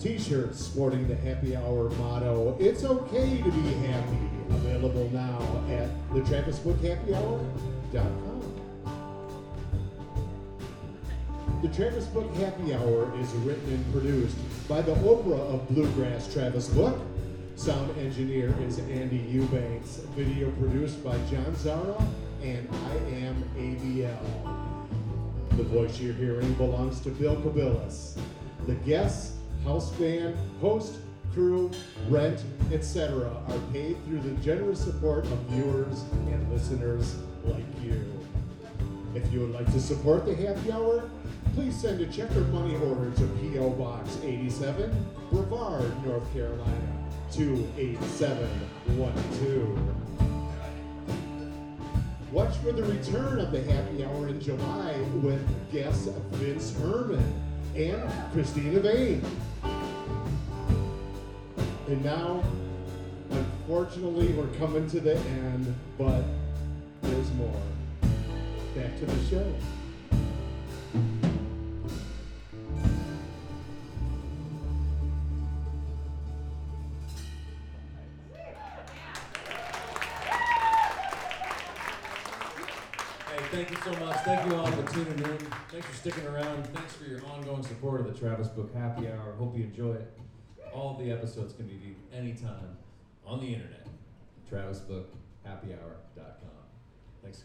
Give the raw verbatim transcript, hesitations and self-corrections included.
T-shirts sporting the Happy Hour motto, "It's okay to be happy," available now at the travis book happy hour dot com. The Travis Book Happy Hour is written and produced by the Oprah of Bluegrass, Travis Book. Sound engineer is Andy Eubanks. Video produced by John Zara and I am A B L. The voice you're hearing belongs to Bill Kabilis. The guests, house band, host, crew, rent, et cetera are paid through the generous support of viewers and listeners like you. If you would like to support the Happy Hour, please send a check or money order to P O Box eighty-seven, Brevard, North Carolina, two eight seven one two. Watch for the return of the Happy Hour in July with guests Vince Herman and Christina Vane. And now, unfortunately, we're coming to the end, but there's more. Back to the show. Thank you so much. Thank you all for tuning in. Thanks for sticking around. Thanks for your ongoing support of the Travis Book Happy Hour. Hope you enjoy it. All of the episodes can be viewed anytime on the internet. travis book happy hour dot com.